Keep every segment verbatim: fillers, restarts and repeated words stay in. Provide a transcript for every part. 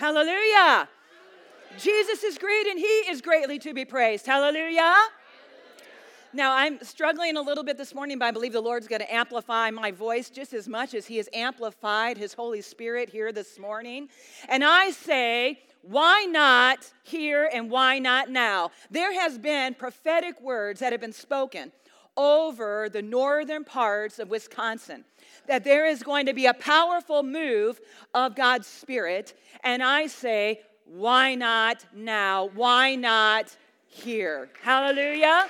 Hallelujah. Jesus is great and he is greatly to be praised. Hallelujah. Now, I'm struggling a little bit this morning, but I believe the Lord's going to amplify my voice just as much as he has amplified his Holy Spirit here this morning. And I say, why not here and why not now? There has been prophetic words that have been spoken over the northern parts of Wisconsin, that there is going to be a powerful move of God's Spirit. And I say, why not now? Why not here? Hallelujah.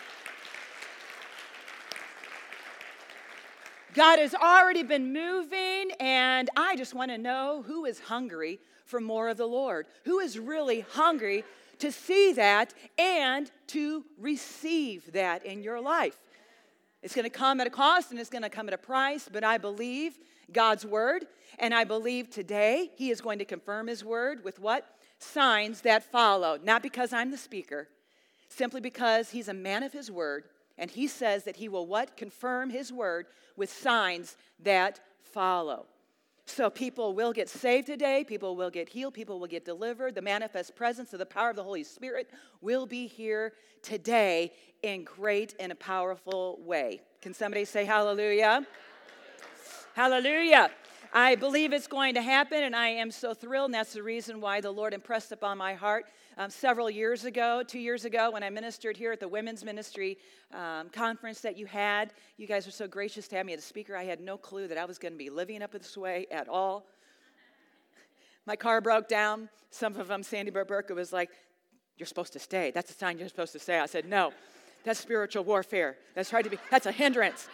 God has already been moving, and I just want to know who is hungry for more of the Lord. Who is really hungry to see that and to receive that in your life? It's going to come at a cost, and it's going to come at a price, but I believe God's word, and I believe today he is going to confirm his word with what? Signs that follow. Not because I'm the speaker, simply because he's a man of his word. And he says that he will what? Confirm his word with signs that follow. So people will get saved today. People will get healed. People will get delivered. The manifest presence of the power of the Holy Spirit will be here today in great and a powerful way. Can somebody say hallelujah? Hallelujah. Hallelujah. I believe it's going to happen, and I am so thrilled, and that's the reason why the Lord impressed upon my heart um, several years ago, two years ago, when I ministered here at the Women's Ministry um, conference that you had. You guys were so gracious to have me as a speaker. I had no clue that I was going to be living up this way at all. My car broke down. Some of them, Sandy Burke was like, "You're supposed to stay. That's a sign you're supposed to stay." I said, "No, that's spiritual warfare. That's trying to be, that's a hindrance."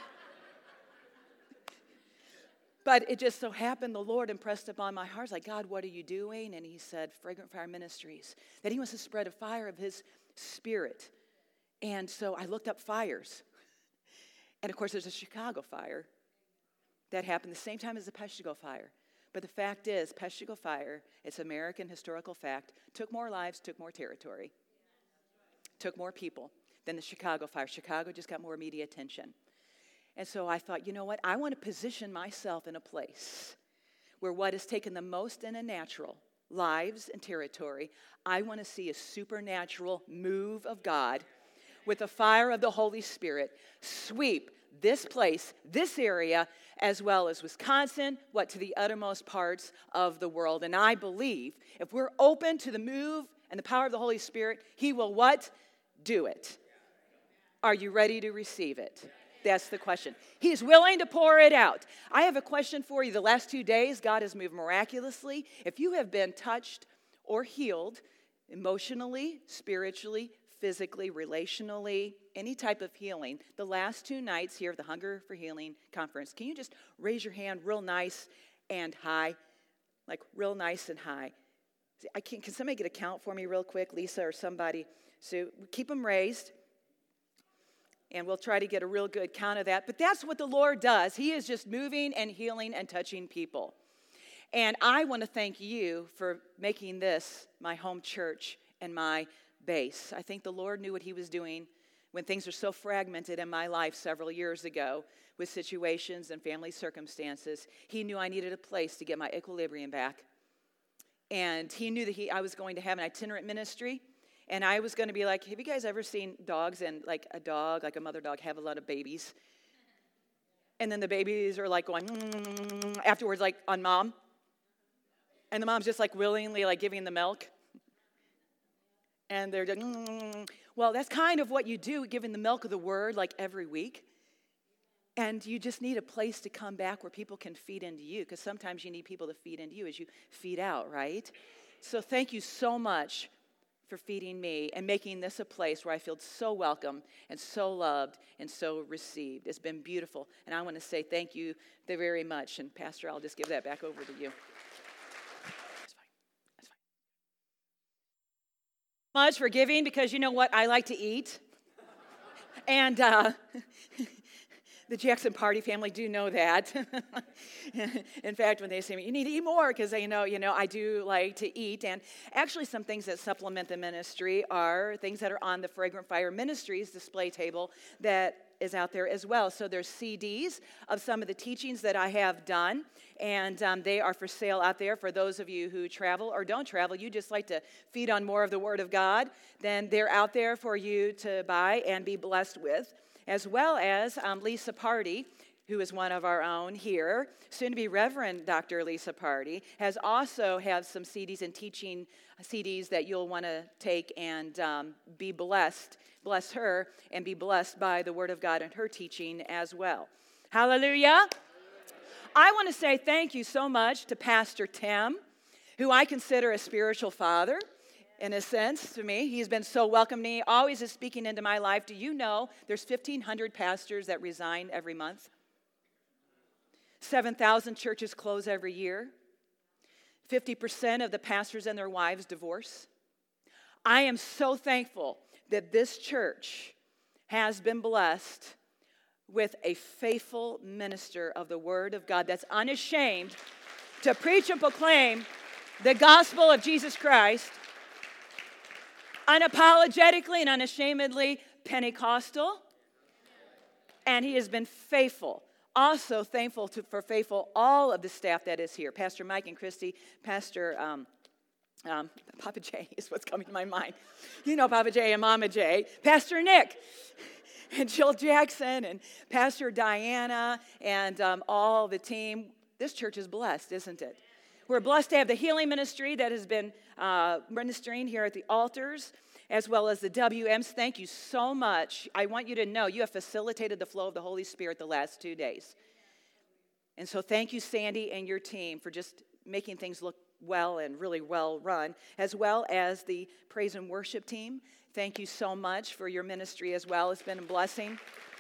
But it just so happened the Lord impressed upon my heart. I was like, "God, what are you doing?" And he said, Fragrant Fire Ministries, that he wants to spread a fire of his spirit. And so I looked up fires. And of course, there's a Chicago fire that happened the same time as the Peshtigo fire. But the fact is, Peshtigo fire, it's American historical fact, took more lives, took more territory, took more people than the Chicago fire. Chicago just got more media attention. And so I thought, you know what? I want to position myself in a place where what has taken the most in a natural, lives and territory, I want to see a supernatural move of God with the fire of the Holy Spirit sweep this place, this area, as well as Wisconsin, what, to the uttermost parts of the world. And I believe if we're open to the move and the power of the Holy Spirit, he will what? Do it. Are you ready to receive it? That's the question. He's willing to pour it out. I have a question for you. The last two days, God has moved miraculously. If you have been touched or healed emotionally, spiritually, physically, relationally, any type of healing, the last two nights here at the Hunger for Healing conference, can you just raise your hand real nice and high? Like real nice and high. I can, can somebody get a count for me real quick, Lisa or somebody? So keep them raised. And we'll try to get a real good count of that. But that's what the Lord does. He is just moving and healing and touching people. And I want to thank you for making this my home church and my base. I think the Lord knew what he was doing when things were so fragmented in my life several years ago with situations and family circumstances. He knew I needed a place to get my equilibrium back. And he knew that he, I was going to have an itinerant ministry. And I was going to be like, have you guys ever seen dogs and like a dog, like a mother dog, have a lot of babies? And then the babies are like going, mm, afterwards, like on mom. And the mom's just like willingly like giving the milk. And they're just, mm. Well, that's kind of what you do, giving the milk of the word like every week. And you just need a place to come back where people can feed into you, because sometimes you need people to feed into you as you feed out, right? So thank you so much for feeding me and making this a place where I feel so welcome and so loved and so received. It's been beautiful. And I want to say thank you very much. And Pastor, I'll just give that back over to you. That's fine. That's fine. Much for giving, because you know what? I like to eat. And uh, the Jackson Party family do know that. In fact, when they say, you need to eat more, because they know, you know, I do like to eat. And actually some things that supplement the ministry are things that are on the Fragrant Fire Ministries display table that is out there as well. So there's C Ds of some of the teachings that I have done, and um, they are for sale out there for those of you who travel or don't travel. You just like to feed on more of the Word of God, then they're out there for you to buy and be blessed with, as well as um, Lisa Party, who is one of our own here, soon to be Reverend Doctor Lisa Party, has also have some C Ds and teaching C Ds that you'll want to take and um, be blessed, bless her, and be blessed by the Word of God and her teaching as well. Hallelujah. I want to say thank you so much to Pastor Tim, who I consider a spiritual father. In a sense, to me, he's been so welcoming. Always is speaking into my life. Do you know there's fifteen hundred pastors that resign every month? seven thousand churches close every year. fifty percent of the pastors and their wives divorce. I am so thankful that this church has been blessed with a faithful minister of the Word of God that's unashamed to preach and proclaim the gospel of Jesus Christ, unapologetically and unashamedly Pentecostal, and he has been faithful. Also thankful to, for faithful all of the staff that is here. Pastor Mike and Christy, Pastor um, um, Papa J is what's coming to my mind. You know Papa J and Mama J. Pastor Nick and Jill Jackson and Pastor Diana and um, all the team. This church is blessed, isn't it? We're blessed to have the healing ministry that has been uh, ministering here at the altars, as well as the W Ms. Thank you so much. I want you to know you have facilitated the flow of the Holy Spirit the last two days. And so thank you, Sandy, and your team for just making things look well and really well run, as well as the praise and worship team. Thank you so much for your ministry as well. It's been a blessing.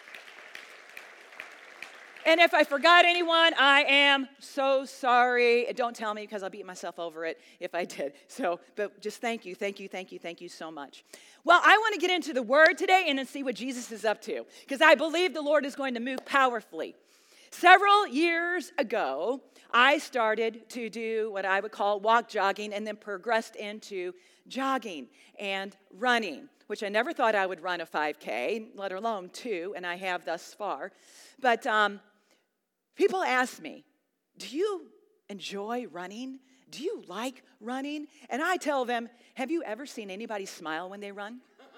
And if I forgot anyone, I am so sorry. Don't tell me because I'll beat myself over it if I did. So, but just thank you, thank you, thank you, thank you so much. Well, I want to get into the Word today and then see what Jesus is up to, because I believe the Lord is going to move powerfully. Several years ago, I started to do what I would call walk jogging and then progressed into jogging and running, which I never thought I would run a five K, let alone two, and I have thus far. But um, people ask me, do you enjoy running? Do you like running? And I tell them, have you ever seen anybody smile when they run?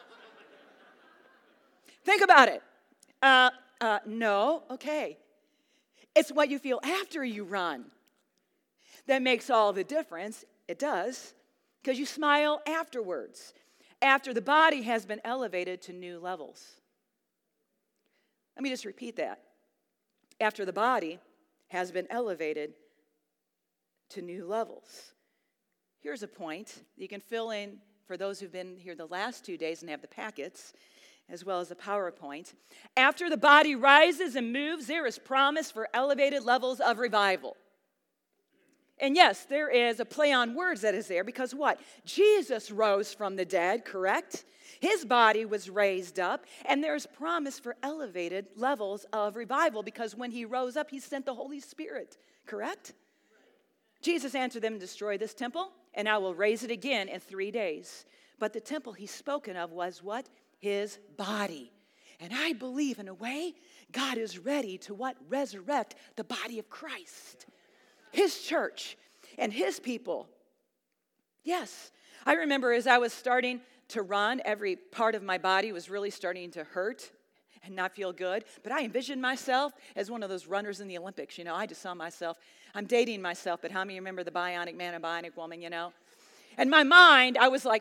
Think about it. Uh, uh, no? Okay. It's what you feel after you run that makes all the difference. It does, because you smile afterwards, after the body has been elevated to new levels. Let me just repeat that. After the body has been elevated to new levels. Here's a point you can fill in for those who've been here the last two days and have the packets, as well as the PowerPoint. After the body rises and moves, there is promise for elevated levels of revival. And yes, there is a play on words that is there, because what? Jesus rose from the dead, correct? His body was raised up, and there's promise for elevated levels of revival, because when he rose up, he sent the Holy Spirit, correct? Jesus answered them, destroy this temple, and I will raise it again in three days. But the temple he's spoken of was what? His body. And I believe, in a way, God is ready to what? Resurrect the body of Christ. His church and his people. Yes. I remember as I was starting to run, every part of my body was really starting to hurt and not feel good. But I envisioned myself as one of those runners in the Olympics. You know, I just saw myself. I'm dating myself, but how many remember the bionic man and bionic woman, you know? In my mind, I was like,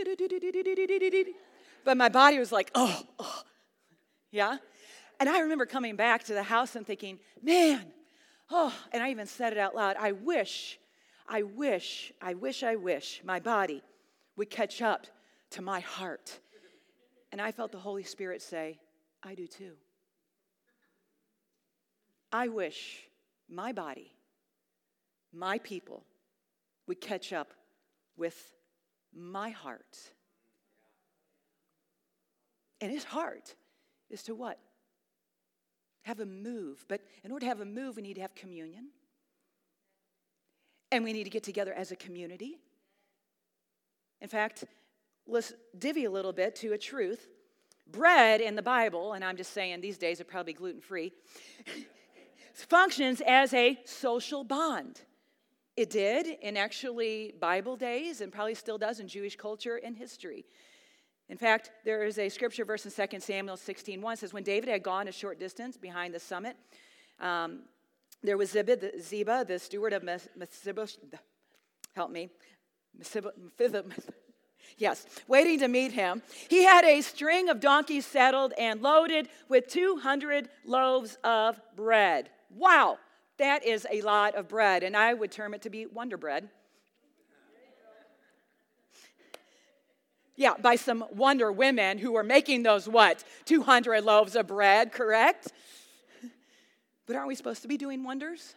but my body was like, oh, oh, yeah? And I remember coming back to the house and thinking, man, oh, and I even said it out loud, I wish, I wish, I wish, I wish my body would catch up to my heart. And I felt the Holy Spirit say, I do too. I wish my body, my people, would catch up with my heart. And his heart is to what? Have a move. But in order to have a move, we need to have communion. And we need to get together as a community. In fact, let's divvy a little bit to a truth. bread in the Bible, and I'm just saying these days are probably gluten-free, functions as a social bond. It did in actually Bible days and probably still does in Jewish culture and history. In fact, there is a scripture verse in Second Samuel sixteen one. It says, when David had gone a short distance behind the summit, um, there was Ziba the, Ziba, the steward of Mephibosheth, help me, Mephibosheth, yes, waiting to meet him. He had a string of donkeys saddled and loaded with two hundred loaves of bread. Wow, that is a lot of bread, and I would term it to be Wonder Bread. Yeah, by some wonder women who were making those, what, two hundred loaves of bread, correct? But aren't we supposed to be doing wonders?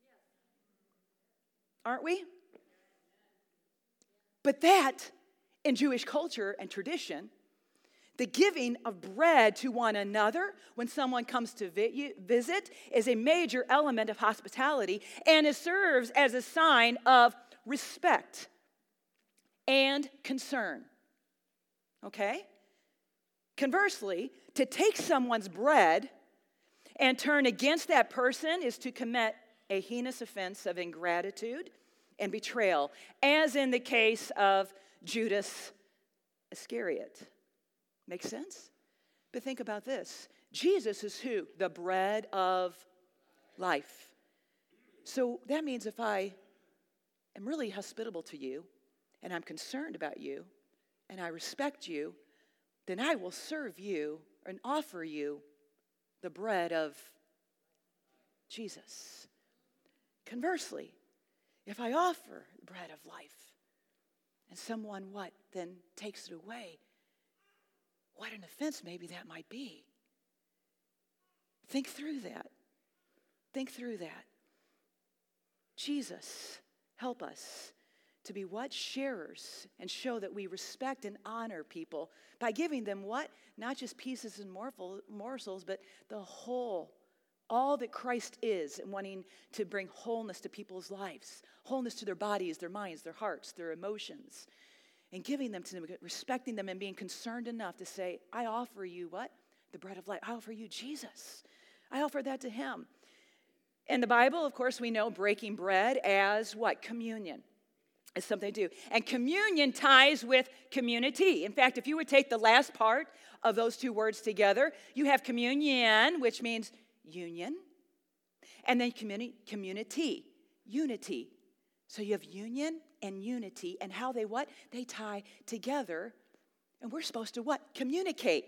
Aren't we? But that, in Jewish culture and tradition, the giving of bread to one another when someone comes to visit is a major element of hospitality, and it serves as a sign of respect and concern. Okay? Conversely, to take someone's bread and turn against that person is to commit a heinous offense of ingratitude and betrayal, as in the case of Judas Iscariot. Make sense? But think about this. Jesus is who? The bread of life. So that means if I am really hospitable to you and I'm concerned about you and I respect you, then I will serve you and offer you the bread of Jesus. Conversely, if I offer the bread of life and someone what? Then takes it away, what an offense maybe that might be. Think through that. Think through that. Jesus, help us to be what? Sharers, and show that we respect and honor people by giving them what? Not just pieces and morsels, but the whole, all that Christ is, and wanting to bring wholeness to people's lives, wholeness to their bodies, their minds, their hearts, their emotions, and giving them to them, respecting them and being concerned enough to say, I offer you what? The bread of life. I offer you Jesus. I offer that to him. In the Bible, of course, we know breaking bread as what? Communion. It's something to do. And communion ties with community. In fact, if you would take the last part of those two words together, you have communion, which means union, and then communi- community, unity. So you have union and unity, and how they what? They tie together, and we're supposed to what? Communicate.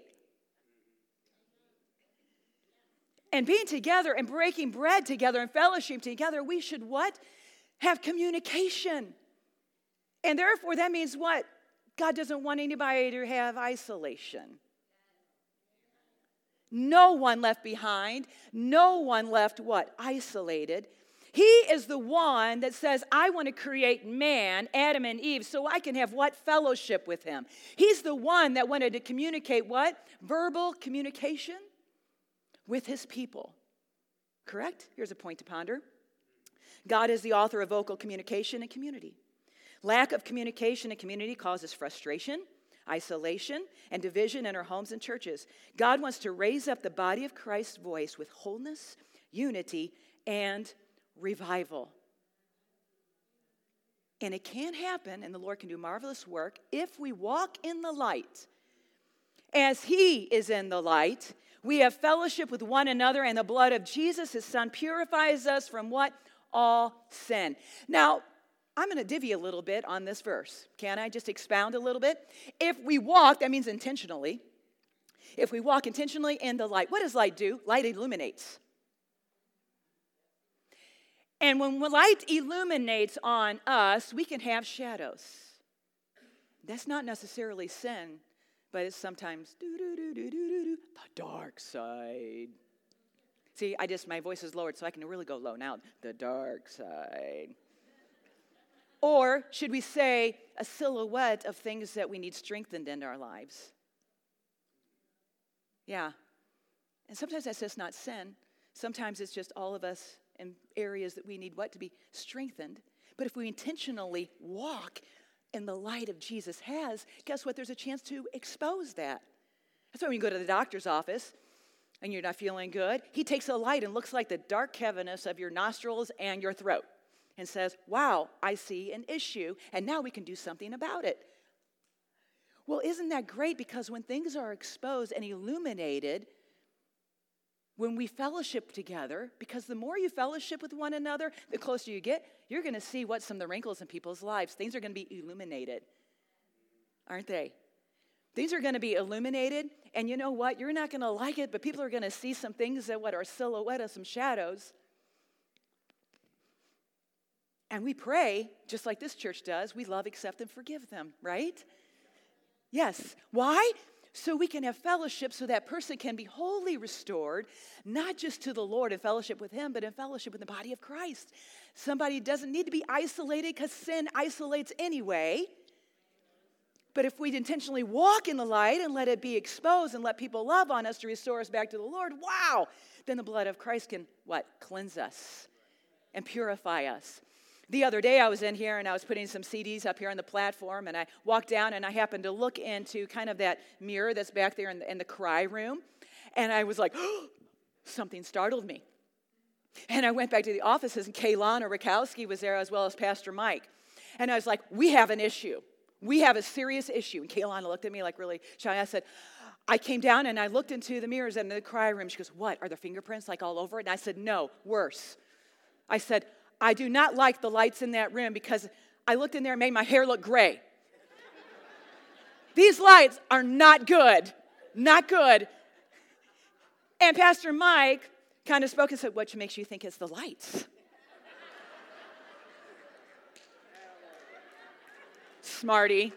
And being together and breaking bread together and fellowship together, we should what? Have communication. And therefore, that means what? God doesn't want anybody to have isolation. No one left behind. No one left what? Isolated. He is the one that says, I want to create man, Adam and Eve, so I can have what? Fellowship with him. He's the one that wanted to communicate what? Verbal communication with his people. Correct? Here's a point to ponder. God is the author of vocal communication and community. Lack of communication and community causes frustration, isolation, and division in our homes and churches. God wants to raise up the body of Christ's voice with wholeness, unity, and revival. And it can happen, and the Lord can do marvelous work, if we walk in the light. As he is in the light, we have fellowship with one another, and the blood of Jesus, his son, purifies us from what? All sin. Now, I'm going to divvy a little bit on this verse. Can I just expound a little bit? If we walk, that means intentionally. If we walk intentionally in the light, what does light do? Light illuminates. And when light illuminates on us, we can have shadows. That's not necessarily sin, but it's sometimes the dark side. See, I just, my voice is lowered so I can really go low now. The dark side. Or should we say a silhouette of things that we need strengthened in our lives? Yeah. And sometimes that's just not sin. Sometimes it's just all of us in areas that we need what? To be strengthened. But if we intentionally walk in the light of Jesus has, guess what? There's a chance to expose that. That's why when you go to the doctor's office and you're not feeling good, he takes a light and looks like the dark cavernous of your nostrils and your throat and says, wow, I see an issue, and now we can do something about it. Well, isn't that great? Because when things are exposed and illuminated, when we fellowship together, because the more you fellowship with one another, the closer you get, you're going to see what some of the wrinkles in people's lives. Things are going to be illuminated, aren't they? Things are going to be illuminated, and you know what? You're not going to like it, but people are going to see some things that what are silhouette of some shadows. And we pray, just like this church does, we love, accept, and forgive them, right? Yes. Why? So we can have fellowship so that person can be wholly restored, not just to the Lord in fellowship with him, but in fellowship with the body of Christ. Somebody doesn't need to be isolated because sin isolates anyway. But if we intentionally walk in the light and let it be exposed and let people love on us to restore us back to the Lord, wow, then the blood of Christ can, what? Cleanse us and purify us. The other day I was in here and I was putting some C Ds up here on the platform, and I walked down and I happened to look into kind of that mirror that's back there in the, in the cry room, and I was like, oh, something startled me. And I went back to the offices, and Kaylana Rakowski was there as well as Pastor Mike. And I was like, we have an issue. We have a serious issue. And Kaylana looked at me like really shy. I said, I came down and I looked into the mirrors in the cry room. She goes, what, are there fingerprints like all over it? And I said, no, worse. I said, I do not like the lights in that room because I looked in there and made my hair look gray. These lights are not good, not good. And Pastor Mike kind of spoke and said, what makes you think it's the lights? Smarty.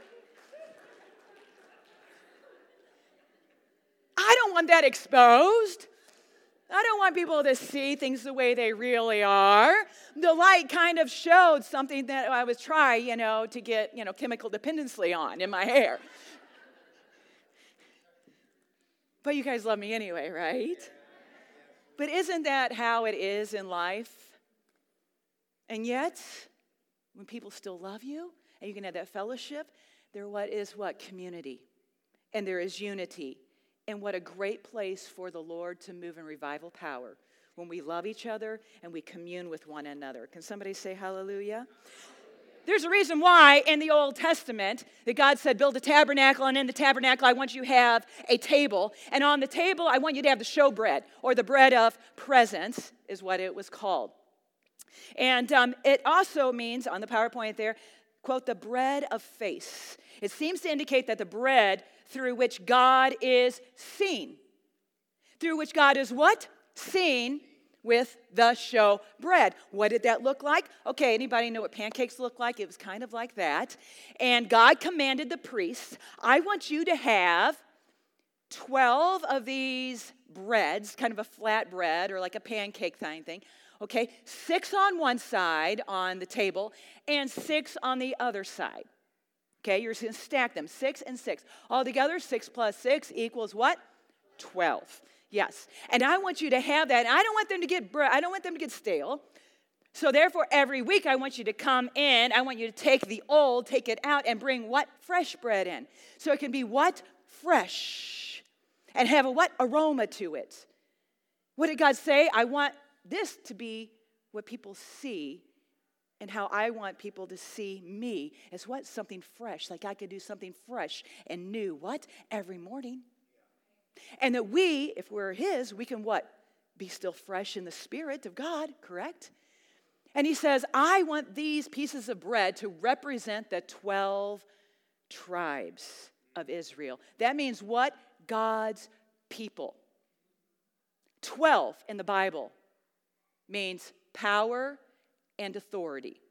I don't want that exposed. I don't want people to see things the way they really are. The light kind of showed something that I was trying, you know, to get, you know, chemical dependency on in my hair. But you guys love me anyway, right? But isn't that how it is in life? And yet, when people still love you, and you can have that fellowship, there what is what? Community. And there is unity. And what a great place for the Lord to move in revival power when we love each other and we commune with one another. Can somebody say hallelujah? There's a reason why in the Old Testament that God said, build a tabernacle, and in the tabernacle I want you to have a table. And on the table I want you to have the showbread, or the bread of presence is what it was called. And um, it also means, on the PowerPoint there, quote, the bread of face. It seems to indicate that the bread through which God is seen. Through which God is what? Seen with the show bread. What did that look like? Okay, anybody know what pancakes look like? It was kind of like that. And God commanded the priests, I want you to have twelve of these breads, kind of a flat bread or like a pancake kind of thing. Okay, six on one side on the table and six on the other side. Okay, you're just going to stack them, six and six. Altogether, six plus six equals what? twelve. Yes. And I want you to have that. And I don't want them to get bre- I don't want them to get stale. So therefore, every week I want you to come in. I want you to take the old, take it out, and bring what? Fresh bread in. So it can be what? Fresh. And have a what? Aroma to it. What did God say? I want this to be what people see, and how I want people to see me as what? Something fresh. Like I could do something fresh and new. What? Every morning. And that we, if we're his, we can what? Be still fresh in the Spirit of God, correct? And he says, I want these pieces of bread to represent the twelve tribes of Israel. That means what? God's people. twelve in the Bible means power and authority.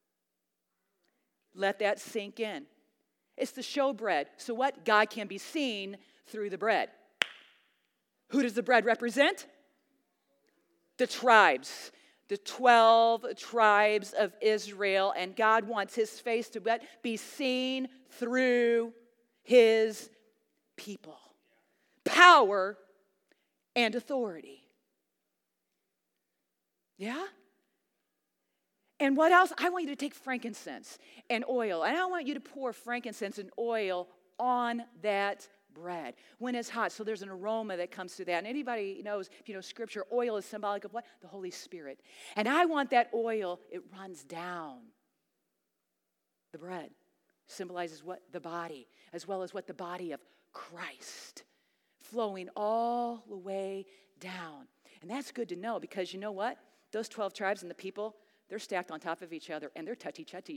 Let that sink in. It's the showbread. So what? God can be seen through the bread. Who does the bread represent? The tribes. The twelve tribes of Israel. And God wants his face to be seen through his people. Power and authority. Yeah? And what else? I want you to take frankincense and oil. And I want you to pour frankincense and oil on that bread. When it's hot, so there's an aroma that comes through that. And anybody knows, if you know Scripture, oil is symbolic of what? The Holy Spirit. And I want that oil, it runs down. The bread symbolizes what? The body, as well as what? The body of Christ, flowing all the way down. And that's good to know, because you know what? Those twelve tribes and the people, they're stacked on top of each other, and they're touchy-touchy.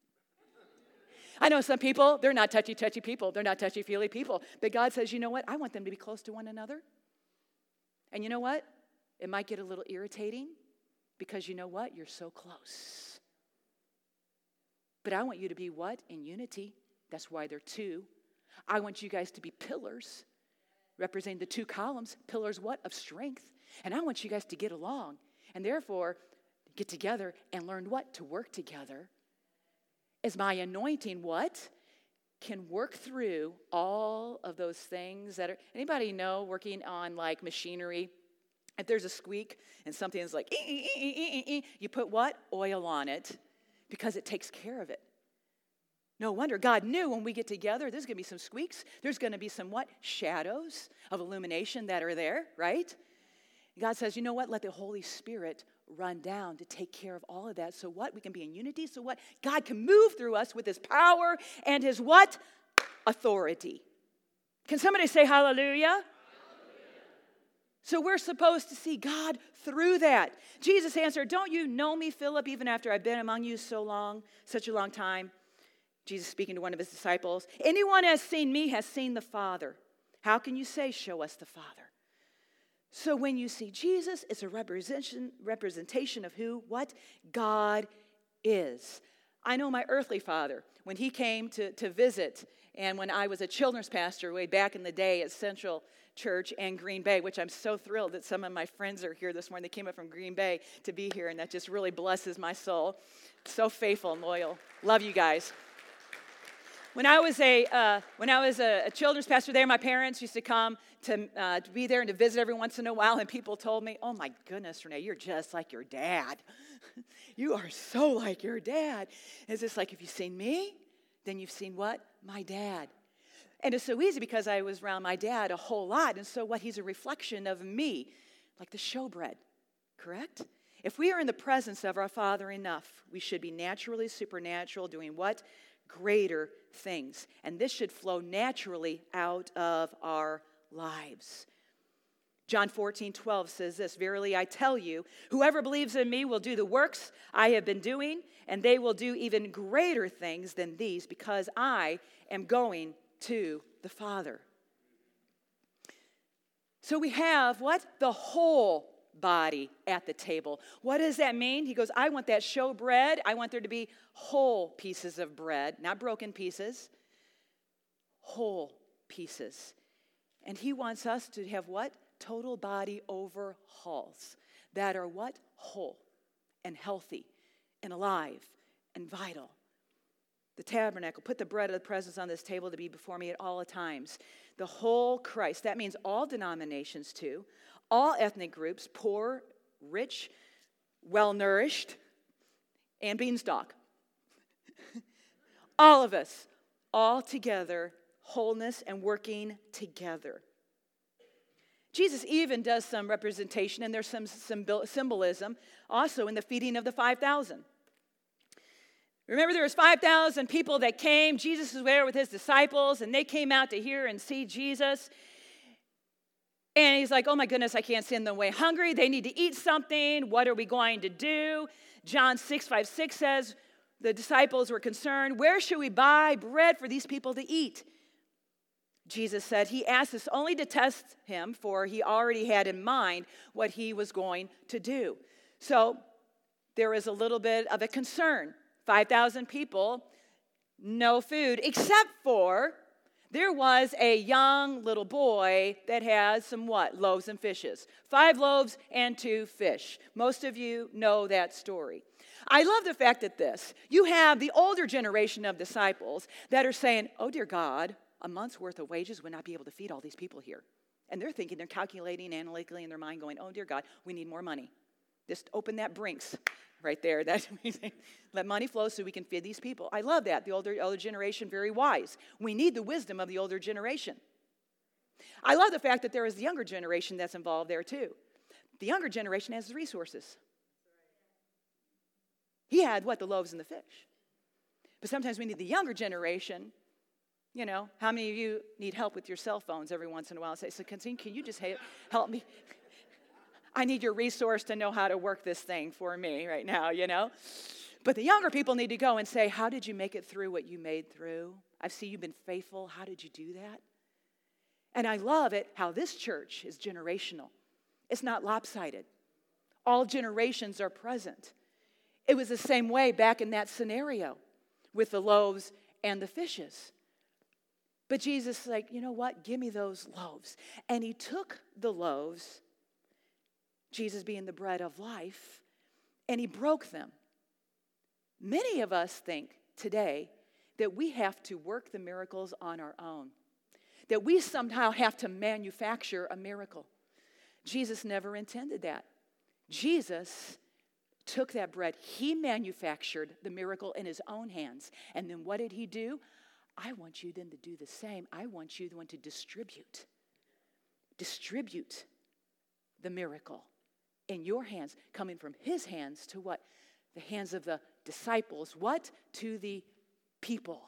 I know some people, they're not touchy-touchy people. They're not touchy-feely people. But God says, you know what? I want them to be close to one another. And you know what? It might get a little irritating, because you know what? You're so close. But I want you to be what? In unity. That's why they're two. I want you guys to be pillars, representing the two columns. Pillars what? Of strength. And I want you guys to get along. And therefore, get together and learn what? To work together. As my anointing, what? Can work through all of those things that are, anybody know working on like machinery? If there's a squeak and something is like, ee, ee, ee, ee, ee, you put what? Oil on it, because it takes care of it. No wonder God knew when we get together, there's going to be some squeaks. There's going to be some what? Shadows of illumination that are there, right? God says, you know what? Let the Holy Spirit run down to take care of all of that. So what? We can be in unity. So what? God can move through us with his power and his what? Authority. Can somebody say hallelujah? Hallelujah. So we're supposed to see God through that. Jesus answered, don't you know me, Philip, even after I've been among you so long, such a long time? Jesus speaking to one of his disciples, anyone has seen me has seen the Father. How can you say, show us the Father? So when you see Jesus, it's a representation, representation of who, what God is. I know my earthly father, when he came to, to visit, and when I was a children's pastor way back in the day at Central Church and Green Bay, which I'm so thrilled that some of my friends are here this morning. They came up from Green Bay to be here, and that just really blesses my soul. So faithful and loyal. Love you guys. When I was a uh, when I was a, a children's pastor there, my parents used to come to, uh, to be there and to visit every once in a while, and people told me, oh my goodness, Renee, you're just like your dad. You are so like your dad. It's just like, if you've seen me, then you've seen what? My dad. And it's so easy because I was around my dad a whole lot, and so what? He's a reflection of me, like the showbread, correct? If we are in the presence of our Father enough, we should be naturally supernatural, doing what? Greater things. And this should flow naturally out of our lives. John fourteen twelve says this, verily I tell you, whoever believes in me will do the works I have been doing, and they will do even greater things than these, because I am going to the Father. So we have what? The whole body at the table. What does that mean? He goes, I want that show bread. I want there to be whole pieces of bread, not broken pieces, whole pieces. And he wants us to have what? Total body overhauls that are what? Whole and healthy and alive and vital. The tabernacle, put the bread of the presence on this table to be before me at all times. The whole Christ, that means all denominations too, all ethnic groups, poor, rich, well-nourished, and beanstalk. All of us, all together, wholeness and working together. Jesus even does some representation, and there's some symbolism also in the feeding of the five thousand. Remember, there was five thousand people that came. Jesus was there with his disciples, and they came out to hear and see Jesus. And he's like, oh my goodness, I can't send them away hungry. They need to eat something. What are we going to do? John six, five, six says, the disciples were concerned, where should we buy bread for these people to eat? Jesus said he asked us only to test him, for he already had in mind what he was going to do. So there is a little bit of a concern. five thousand people, no food, except for there was a young little boy that has some what? Loaves and fishes. Five loaves and two fish. Most of you know that story. I love the fact that this, you have the older generation of disciples that are saying, oh dear God, a month's worth of wages would not be able to feed all these people here. And they're thinking, they're calculating analytically in their mind going, oh dear God, we need more money. Just open that Brinks right there. That let money flow so we can feed these people. I love that. The older, older generation, very wise. We need the wisdom of the older generation. I love the fact that there is the younger generation that's involved there too. The younger generation has the resources. He had what? The loaves and the fish. But sometimes we need the younger generation. You know, how many of you need help with your cell phones every once in a while? Say, so can you just help me? I need your resource to know how to work this thing for me right now, you know? But the younger people need to go and say, how did you make it through what you made through? I see you've been faithful. How did you do that? And I love it how this church is generational. It's not lopsided. All generations are present. It was the same way back in that scenario with the loaves and the fishes. But Jesus is like, you know what? Give me those loaves. And he took the loaves, Jesus being the bread of life, and he broke them. Many of us think today that we have to work the miracles on our own, that we somehow have to manufacture a miracle. Jesus never intended that. Jesus took that bread. He manufactured the miracle in his own hands. And then what did he do? I want you then to do the same. I want you then to distribute. Distribute the miracle in your hands, coming from his hands to what? The hands of the disciples. What? To the people.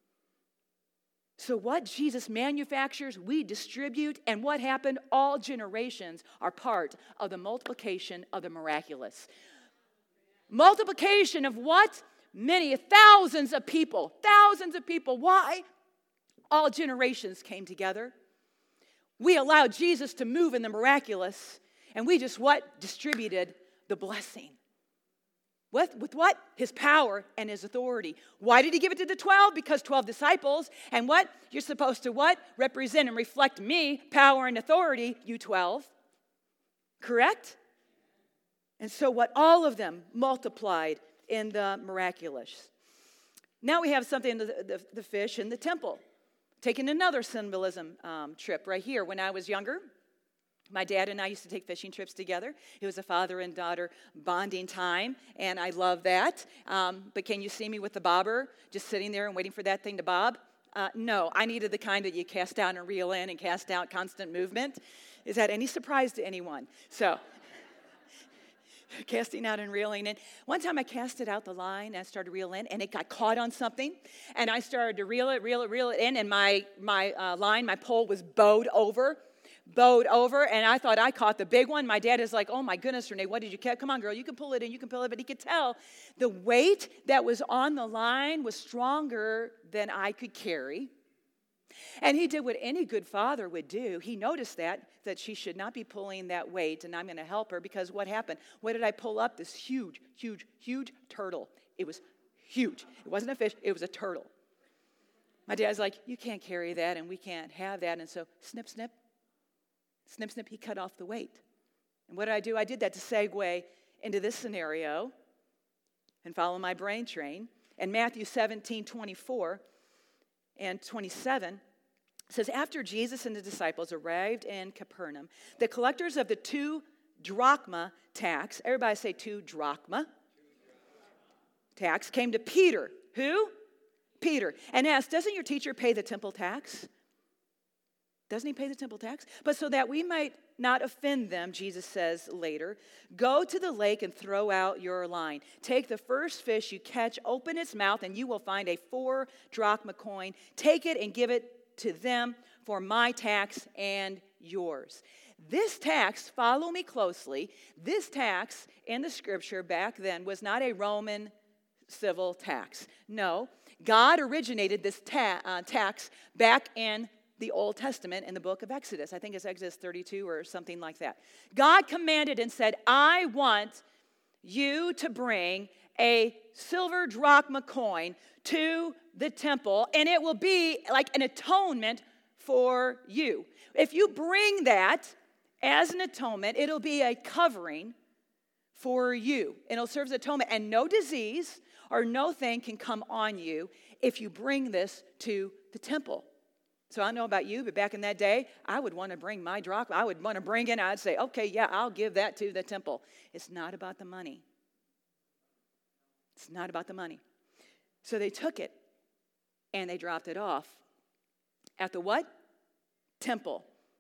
So what Jesus manufactures, we distribute. And what happened? All generations are part of the multiplication of the miraculous. Multiplication of what? Many, thousands of people. Thousands of people. Why? All generations came together. We allowed Jesus to move in the miraculous. And we just what? Distributed the blessing. With, with what? His power and his authority. Why did he give it to the twelve? Because twelve disciples. And what? You're supposed to what? Represent and reflect me, power and authority, you twelve. Correct? And so what? All of them multiplied in the miraculous. Now we have something, the, the, the fish in the temple. Taking another symbolism um, trip right here. When I was younger, my dad and I used to take fishing trips together. It was a father and daughter bonding time, and I love that. Um, but can you see me with the bobber, just sitting there and waiting for that thing to bob? Uh, no, I needed the kind that you cast out and reel in and cast out, constant movement. Is that any surprise to anyone? So, casting out and reeling in. One time I casted out the line, and I started to reel in, and it got caught on something, and I started to reel it, reel it, reel it in, and my, my uh, line, my pole was bowed over. bowed over, and I thought I caught the big one. My dad is like, oh my goodness, Renee, what did you catch? Come on, girl, you can pull it in, you can pull it, but he could tell the weight that was on the line was stronger than I could carry. And he did what any good father would do. He noticed that, that she should not be pulling that weight, and I'm going to help her, because what happened? What did I pull up? This huge, huge, huge turtle. It was huge. It wasn't a fish, it was a turtle. My dad's like, you can't carry that, and we can't have that, and so snip, snip, Snip, snip, he cut off the weight. And what did I do? I did that to segue into this scenario and follow my brain train. And Matthew seventeen, twenty-four and twenty-seven says, after Jesus and the disciples arrived in Capernaum, the collectors of the two drachma tax, everybody say two drachma tax, came to Peter. Who? Peter. And asked, doesn't your teacher pay the temple tax? Doesn't he pay the temple tax? But so that we might not offend them, Jesus says later, go to the lake and throw out your line. Take the first fish you catch, open its mouth, and you will find a four drachma coin. Take it and give it to them for my tax and yours. This tax, follow me closely, this tax in the scripture back then was not a Roman civil tax. No, God originated this ta- uh, tax back in the Old Testament in the book of Exodus. I think it's Exodus thirty-two or something like that. God commanded and said, I want you to bring a silver drachma coin to the temple, and it will be like an atonement for you. If you bring that as an atonement, it'll be a covering for you. And it'll serve as atonement. And no disease or no thing can come on you if you bring this to the temple. So I don't know about you, but back in that day, I would want to bring my drachma. I would want to bring it. I'd say, okay, yeah, I'll give that to the temple. It's not about the money. It's not about the money. So they took it, and they dropped it off at the what? Temple.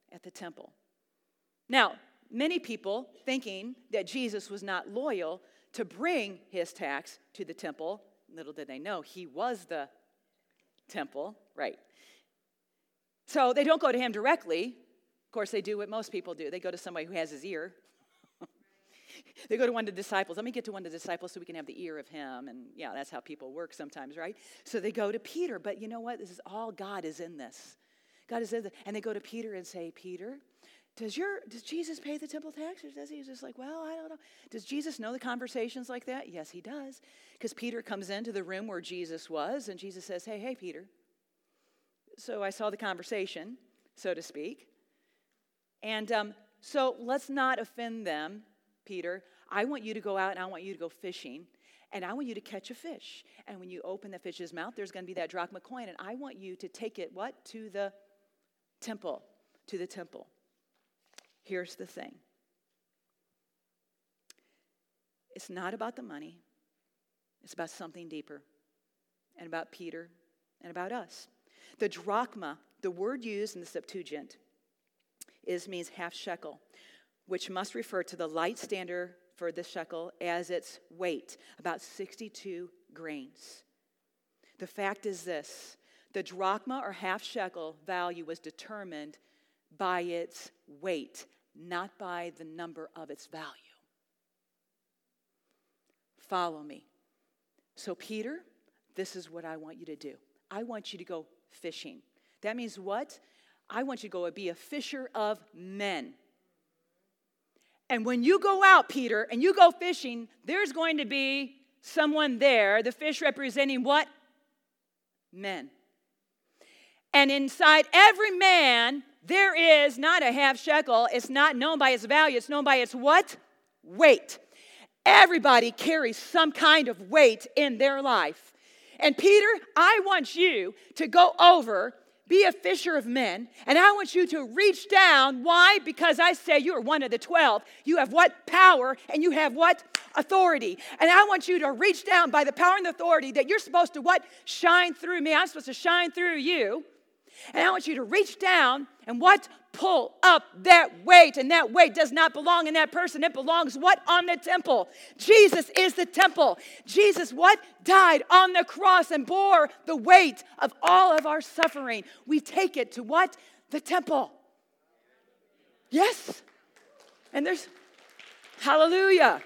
at the temple. Now, many people thinking that Jesus was not loyal to bring his tax to the temple, little did they know he was the temple, right? So they don't go to him directly. Of course, they do what most people do. They go to somebody who has his ear. They go to one of the disciples. Let me get to one of the disciples so we can have the ear of him. And yeah, that's how people work sometimes, right? So they go to Peter. But you know what? This is all God is in this. God is in this. And they go to Peter and say, Peter, does your does Jesus pay the temple tax? Or does he? He's just like, well, I don't know. Does Jesus know the conversations like that? Yes, he does. Because Peter comes into the room where Jesus was. And Jesus says, hey, hey, Peter. So I saw the conversation, so to speak. And um, so let's not offend them. Peter, I want you to go out and I want you to go fishing and I want you to catch a fish. And when you open the fish's mouth, there's going to be that drachma coin and I want you to take it, what? To the temple, to the temple. Here's the thing. It's not about the money. It's about something deeper and about Peter and about us. The drachma, the word used in the Septuagint, is means half shekel, which must refer to the light standard for the shekel as its weight, about sixty-two grains. The fact is this, the drachma or half shekel value was determined by its weight, not by the number of its value. Follow me. So Peter, this is what I want you to do. I want you to go fishing. That means what? I want you to go and be a fisher of men. And when you go out, Peter, and you go fishing, there's going to be someone there, the fish representing what? Men. And inside every man, there is not a half shekel. It's not known by its value. It's known by its what? Weight. Everybody carries some kind of weight in their life. And Peter, I want you to go over, be a fisher of men, and I want you to reach down. Why? Because I say you are one of the twelve. You have what? Power, and you have what? Authority. And I want you to reach down by the power and authority that you're supposed to what? Shine through me. I'm supposed to shine through you. And I want you to reach down and what? Pull up that weight. And that weight does not belong in that person. It belongs what? On the temple. Jesus is the temple. Jesus what? Died on the cross and bore the weight of all of our suffering. We take it to what? The temple. Yes? And there's, hallelujah.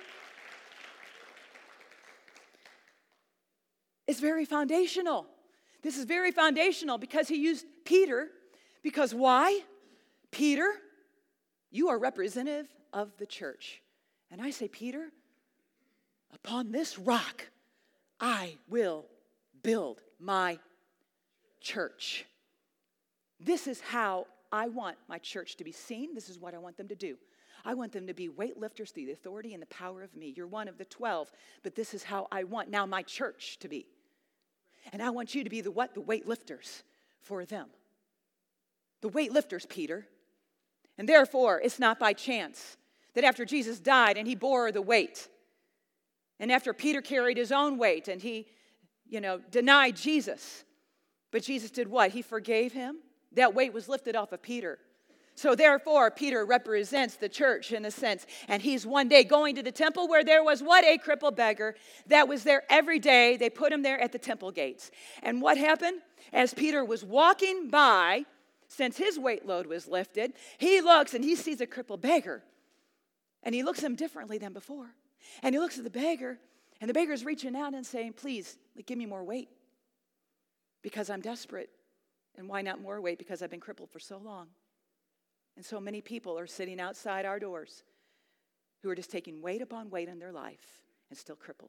It's very foundational. This is very foundational because he used Peter. Because why? Peter, you are representative of the church. And I say, Peter, upon this rock, I will build my church. This is how I want my church to be seen. This is what I want them to do. I want them to be weightlifters through the authority and the power of me. You're one of the twelve, but this is how I want now my church to be. And I want you to be the what? The weightlifters for them. The weightlifters, Peter. And therefore, it's not by chance that after Jesus died and he bore the weight, and after Peter carried his own weight and he, you know, denied Jesus, but Jesus did what? He forgave him. That weight was lifted off of Peter. So therefore, Peter represents the church in a sense. And he's one day going to the temple where there was what? A crippled beggar that was there every day. They put him there at the temple gates. And what happened? As Peter was walking by, since his weight load was lifted, he looks and he sees a crippled beggar. And he looks at him differently than before. And he looks at the beggar, and the beggar's reaching out and saying, please, give me more weight because I'm desperate. And why not more weight? Because I've been crippled for so long. And so many people are sitting outside our doors who are just taking weight upon weight in their life and still crippled.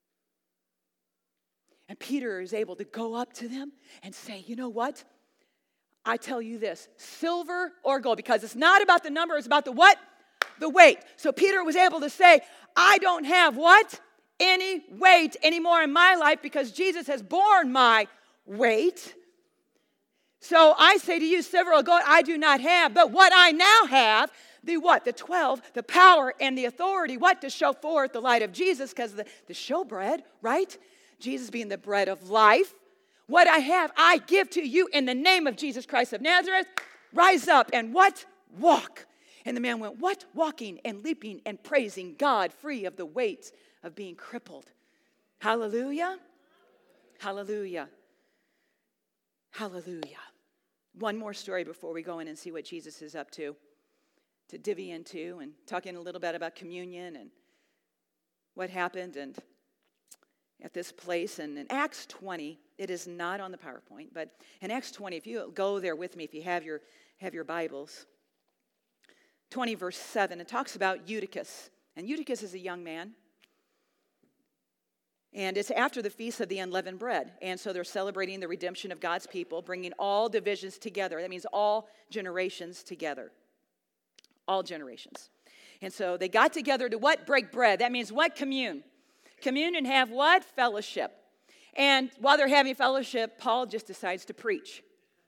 And Peter is able to go up to them and say, you know what? I tell you this, silver or gold, because it's not about the number, it's about the what? The weight. So Peter was able to say, I don't have what? Any weight anymore in my life because Jesus has borne my weight. So I say to you, silver or gold I do not have, but what I now have, the what? The twelve, the power and the authority, what? To show forth the light of Jesus, because the, the showbread, right? Jesus being the bread of life. What I have, I give to you in the name of Jesus Christ of Nazareth. Rise up and what? walk. And the man went, what? Walking and leaping and praising God, free of the weight of being crippled. Hallelujah. Hallelujah. Hallelujah. One more story before we go in and see what Jesus is up to, to divvy into and talking a little bit about communion and what happened and at this place. And in Acts twenty, it is not on the PowerPoint, but in Acts twenty, if you go there with me, if you have your, have your Bibles, twenty verse seven, it talks about Eutychus. And Eutychus is a young man. And it's after the Feast of the Unleavened Bread. And so they're celebrating the redemption of God's people, bringing all divisions together. That means all generations together. All generations. And so they got together to what? Break bread. That means what? Commune. Commune and have what? Fellowship. And while they're having fellowship, Paul just decides to preach.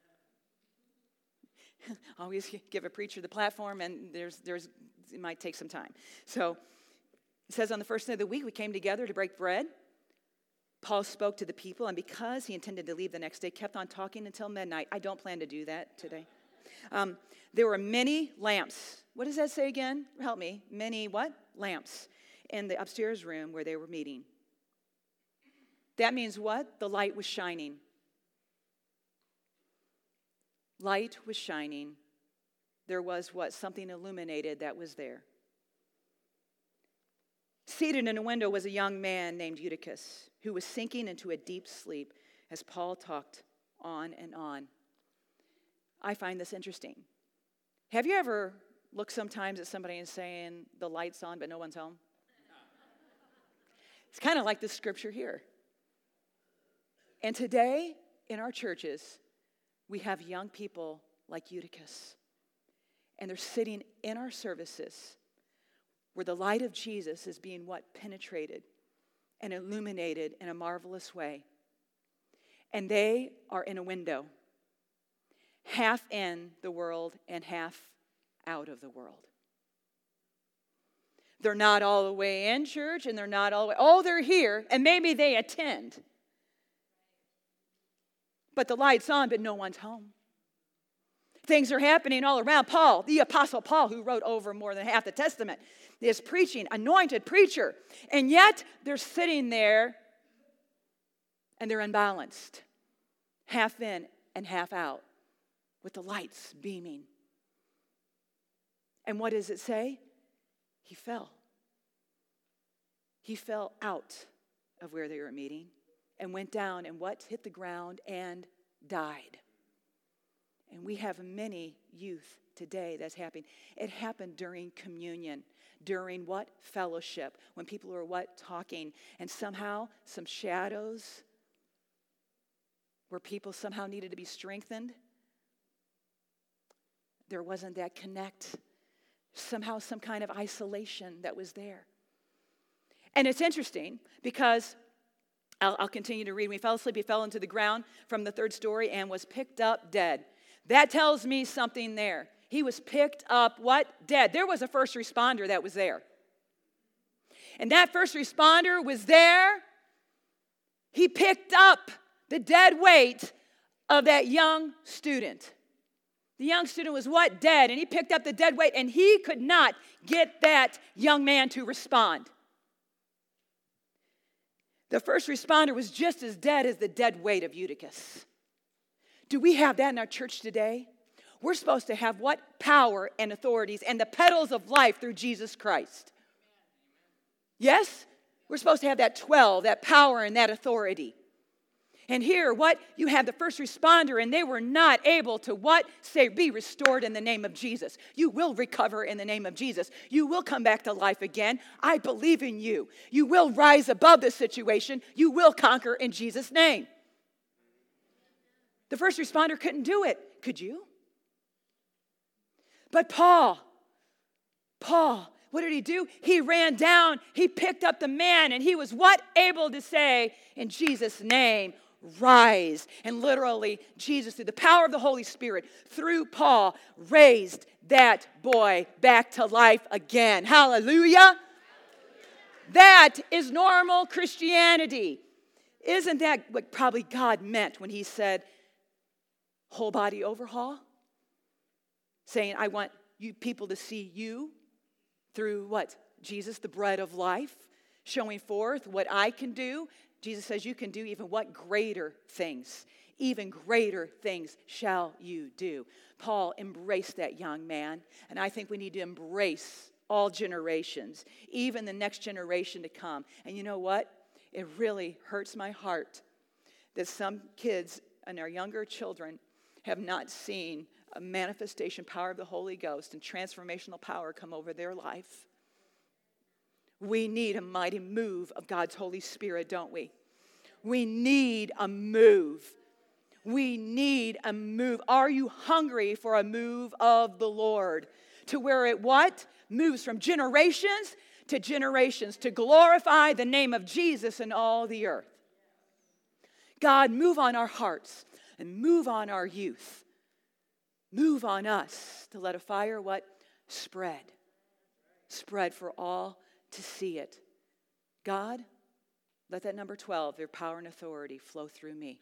Always give a preacher the platform, and there's, there's, it might take some time. So it says on the first day of the week, we came together to break bread. Paul spoke to the people, and because he intended to leave the next day, kept on talking until midnight. I don't plan to do that today. Um, there were many lamps. What does that say again? Help me. Many what? Lamps in the upstairs room where they were meeting. That means what? The light was shining. Light was shining. There was what? Something illuminated that was there. Seated in a window was a young man named Eutychus, who was sinking into a deep sleep as Paul talked on and on. I find this interesting. Have you ever looked sometimes at somebody and saying, the light's on, but no one's home? It's kind of like this scripture here. And today, in our churches, we have young people like Eutychus. And they're sitting in our services where the light of Jesus is being what? Penetrated and illuminated in a marvelous way. And they are in a window, half in the world and half out of the world. They're not all the way in church, and they're not all the way, oh, they're here, and maybe they attend. But the light's on, but no one's home. Things are happening all around. Paul, the Apostle Paul, who wrote over more than half the Testament, is preaching, anointed preacher. And yet, they're sitting there, and they're unbalanced. Half in and half out, with the lights beaming. And what does it say? He fell. He fell out of where they were meeting and went down and what? Hit the ground and died. And we have many youth today that's happening. It happened during communion, during what? Fellowship, when people are what? Talking. And somehow some shadows where people somehow needed to be strengthened. There wasn't that connect. Somehow some kind of isolation that was there. And it's interesting because I'll, I'll continue to read. When he fell asleep, he fell into the ground from the third story and was picked up dead. That tells me something there. He was picked up, what? Dead. There was a first responder that was there. And that first responder was there. He picked up the dead weight of that young student. The young student was what? Dead. And he picked up the dead weight, and he could not get that young man to respond. The first responder was just as dead as the dead weight of Eutychus. Do we have that in our church today? We're supposed to have what? Power and authorities and the petals of life through Jesus Christ. Yes? We're supposed to have that twelve, that power and that authority. And here, what? You have the first responder, and they were not able to what? Say, be restored in the name of Jesus. You will recover in the name of Jesus. You will come back to life again. I believe in you. You will rise above the situation. You will conquer in Jesus' name. The first responder couldn't do it. Could you? But Paul, Paul, what did he do? He ran down, he picked up the man, and he was what? Able to say, in Jesus' name, rise. And literally, Jesus, through the power of the Holy Spirit, through Paul, raised that boy back to life again. Hallelujah. Hallelujah. That is normal Christianity. Isn't that what probably God meant when he said, whole body overhaul? Saying, I want you people to see you through what? Jesus, the bread of life, showing forth what I can do. Jesus says you can do even what greater things. Even greater things shall you do. Paul embraced that young man, and I think we need to embrace all generations, even the next generation to come. And you know what? It really hurts my heart that some kids and our younger children have not seen a manifestation power of the Holy Ghost and transformational power come over their life. We need a mighty move of God's Holy Spirit, don't we? We need a move. We need a move. Are you hungry for a move of the Lord? To where it what? Moves from generations to generations to glorify the name of Jesus in all the earth. God, move on our hearts and move on our youth. Move on us to let a fire what? Spread. Spread for all to see it. God, let that number twelve, their power and authority, flow through me.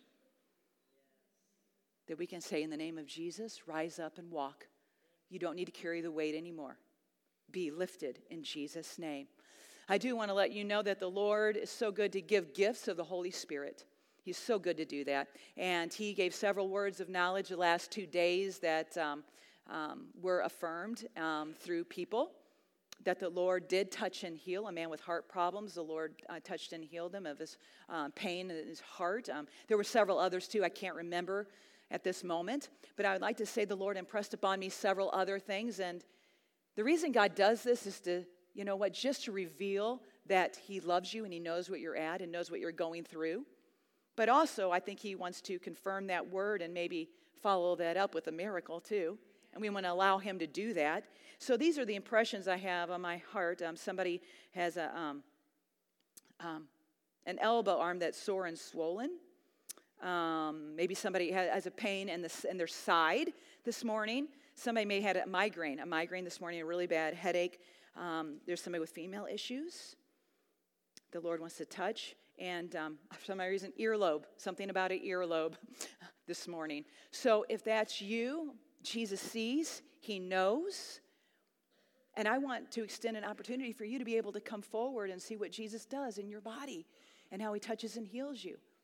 That we can say in the name of Jesus, rise up and walk. You don't need to carry the weight anymore. Be lifted in Jesus' name. I do want to let you know that the Lord is so good to give gifts of the Holy Spirit. He's so good to do that. And he gave several words of knowledge the last two days that um, um, were affirmed um, through people. That the Lord did touch and heal a man with heart problems. The Lord uh, touched and healed him of his um, pain in his heart. Um, there were several others too. I can't remember at this moment. But I would like to say the Lord impressed upon me several other things. And the reason God does this is to, you know what, just to reveal that he loves you and he knows what you're at and knows what you're going through. But also, I think he wants to confirm that word and maybe follow that up with a miracle too. And we want to allow him to do that. So these are the impressions I have on my heart. Um, somebody has a um, um, an elbow arm that's sore and swollen. Um, maybe somebody has a pain in, the, in their side this morning. Somebody may have had a migraine, a migraine this morning, a really bad headache. Um, there's somebody with female issues the Lord wants to touch. And um, for some reason, earlobe, something about an earlobe this morning. So if that's you, Jesus sees, he knows. And I want to extend an opportunity for you to be able to come forward and see what Jesus does in your body and how he touches and heals you.